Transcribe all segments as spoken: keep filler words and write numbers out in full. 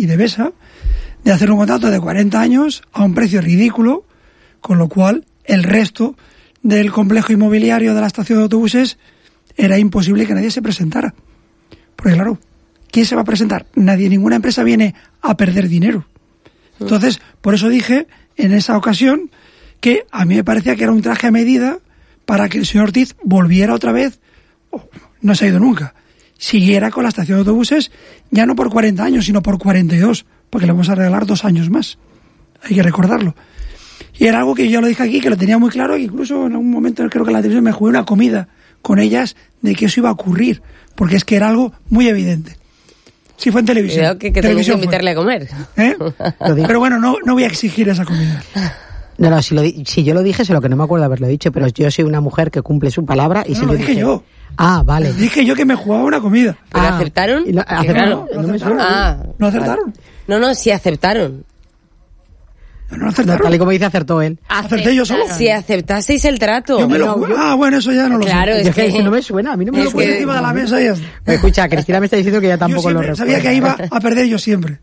y de Besa de hacer un contrato de cuarenta años a un precio ridículo, con lo cual el resto del complejo inmobiliario de la estación de autobuses era imposible que nadie se presentara. Porque claro, ¿quién se va a presentar? Nadie, ninguna empresa viene a perder dinero. Entonces, por eso dije en esa ocasión que a mí me parecía que era un traje a medida para que el señor Ortiz volviera otra vez, oh, no se ha ido nunca, siguiera con la estación de autobuses, ya no por cuarenta años, sino por cuarenta y dos, porque le vamos a regalar dos años más. Hay que recordarlo. Y era algo que yo lo dije aquí, que lo tenía muy claro, que incluso en algún momento creo que en la televisión me jugué una comida con ellas de que eso iba a ocurrir, porque es que era algo muy evidente. Sí, fue en televisión. Creo que, que tengo que invitarle fue. a comer. ¿Eh? Pero bueno, no, no voy a exigir esa comida. No, no, si, lo, si yo lo dije, sé lo que no me acuerdo de haberlo dicho, pero yo soy una mujer que cumple su palabra y no, si lo yo dije, dije yo. Ah, vale. Dije yo que me jugaba una comida. ¿Pero ah, aceptaron? No, aceptaron. No, no, no aceptaron. Ah, ¿No acertaron? No, no, sí aceptaron. No, no acertaron. No, tal y como dice, acertó él. ¿Acerté yo solo? Si aceptasteis el trato. Yo me lo jugué. Ah, bueno, eso ya no lo claro, sé. Es que, es que no me suena, a mí no me lo suena. puse encima de la mesa y ya está. Escucha, Cristina me está diciendo que ya tampoco yo lo recuerdo. recuerda. Sabía que iba a perder yo siempre.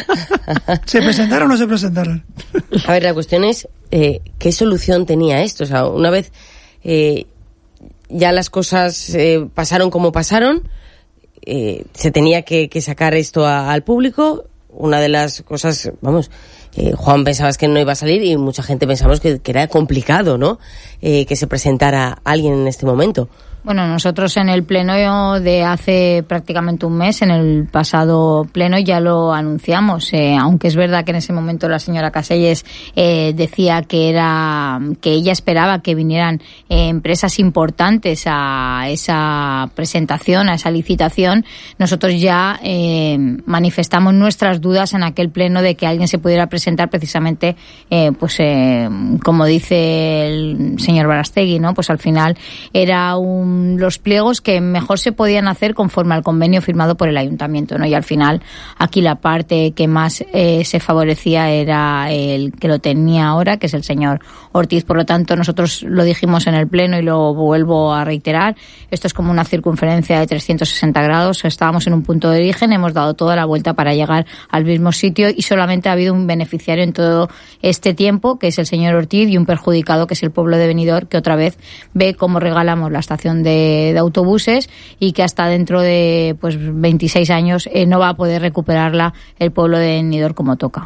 ¿Se presentaron o no se presentaron? A ver, la cuestión es, eh, ¿qué solución tenía esto? O sea, una vez eh, ya las cosas eh, pasaron como pasaron, eh, se tenía que, que sacar esto a, al público. Una de las cosas, vamos... Eh, Juan, pensabas que no iba a salir y mucha gente pensamos que, que era complicado, ¿no? Eh, que se presentara alguien en este momento. Bueno, nosotros en el pleno de hace prácticamente un mes, en el pasado pleno, ya lo anunciamos. Eh, aunque es verdad que en ese momento la señora Caselles eh, decía que era que ella esperaba que vinieran eh, empresas importantes a esa presentación, a esa licitación. Nosotros ya eh, manifestamos nuestras dudas en aquel pleno de que alguien se pudiera presentar precisamente, eh, pues eh, como dice el señor Barastegui, ¿no? Pues al final era un los pliegos que mejor se podían hacer conforme al convenio firmado por el ayuntamiento, ¿no? Y al final aquí la parte que más eh, se favorecía era el que lo tenía ahora, que es el señor Ortiz. Por lo tanto, nosotros lo dijimos en el pleno y lo vuelvo a reiterar. Esto es como una circunferencia de trescientos sesenta grados. Estábamos en un punto de origen, hemos dado toda la vuelta para llegar al mismo sitio y solamente ha habido un beneficiario en todo este tiempo, que es el señor Ortiz, y un perjudicado, que es el pueblo de Benidorm, que otra vez ve cómo regalamos la estación De, de autobuses y que hasta dentro de pues veintiséis años eh, no va a poder recuperarla el pueblo de Benidorm como toca.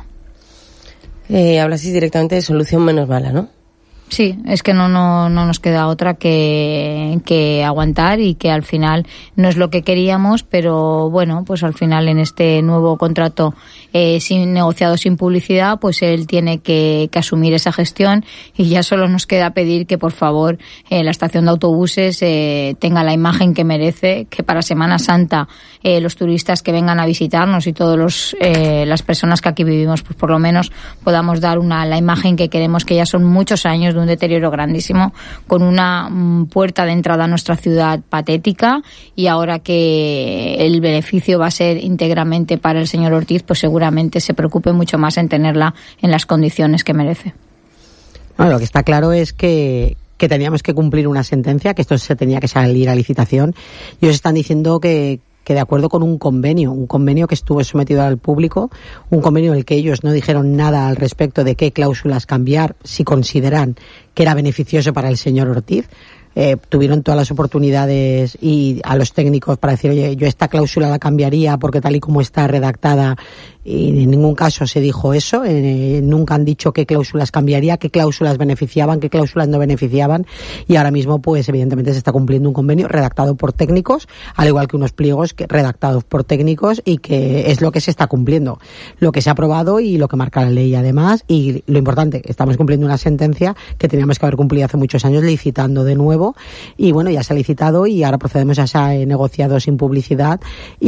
Eh, hablas directamente de solución menos mala, ¿no? Sí, es que no, no, no nos queda otra que, que aguantar y que al final no es lo que queríamos, pero bueno, pues al final en este nuevo contrato eh, sin negociado sin publicidad, pues él tiene que, que asumir esa gestión y ya solo nos queda pedir que por favor eh, la estación de autobuses eh, tenga la imagen que merece, que para Semana Santa eh, los turistas que vengan a visitarnos y todas los eh, las personas que aquí vivimos, pues por lo menos podamos dar una la imagen que queremos, que ya son muchos años de un deterioro grandísimo, con una mm, puerta de entrada a nuestra ciudad patética, y ahora que el beneficio va a ser íntegramente para el señor Ortiz, pues seguramente se preocupe mucho más en tenerla en las condiciones que merece. Bueno, lo que está claro es que que teníamos que cumplir una sentencia, que esto se tenía que salir a licitación, y os están diciendo que que de acuerdo con un convenio, un convenio que estuvo sometido al público, un convenio en el que ellos no dijeron nada al respecto de qué cláusulas cambiar, si consideran que era beneficioso para el señor Ortiz. Eh, tuvieron todas las oportunidades y a los técnicos para decir, oye, yo esta cláusula la cambiaría porque tal y como está redactada, y en ningún caso se dijo eso, eh, nunca han dicho qué cláusulas cambiaría, qué cláusulas beneficiaban, qué cláusulas no beneficiaban, y ahora mismo pues evidentemente se está cumpliendo un convenio redactado por técnicos, al igual que unos pliegos que, redactados por técnicos, y que es lo que se está cumpliendo, lo que se ha aprobado y lo que marca la ley además, y lo importante, estamos cumpliendo una sentencia que teníamos que haber cumplido hace muchos años licitando de nuevo, y bueno, ya se ha licitado y ahora procedemos a ese negociado sin publicidad,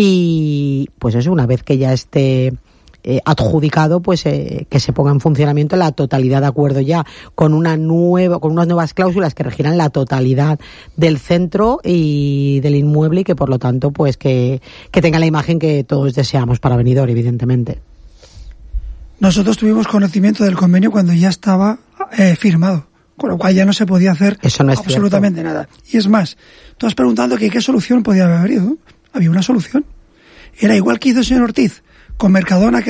y pues eso, una vez que ya esté Eh, adjudicado, pues eh, que se ponga en funcionamiento la totalidad, de acuerdo ya con una nueva, con unas nuevas cláusulas que regirán la totalidad del centro y del inmueble, y que por lo tanto pues que, que tenga la imagen que todos deseamos para Benidorm, evidentemente. Nosotros tuvimos conocimiento del convenio cuando ya estaba eh, firmado, con lo cual ya no se podía hacer Eso no es absolutamente cierto. nada. Y es más, tú has preguntado que qué solución podía haber habido. Había una solución. Era igual que hizo el señor Ortiz con Mercadona, que